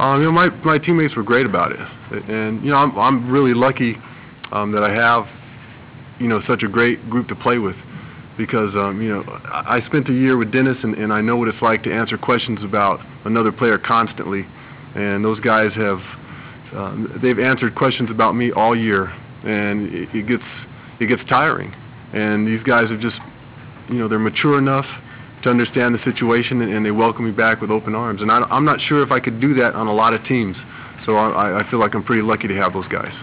My teammates were great about it, and I'm really lucky that I have such a great group to play with, because I spent a year with Dennis, and I know what it's like to answer questions about another player constantly, and those guys they've answered questions about me all year, and it gets tiring, and these guys have just they're mature enough to understand the situation, and they welcome me back with open arms. And I'm not sure if I could do that on a lot of teams. So I feel like I'm pretty lucky to have those guys.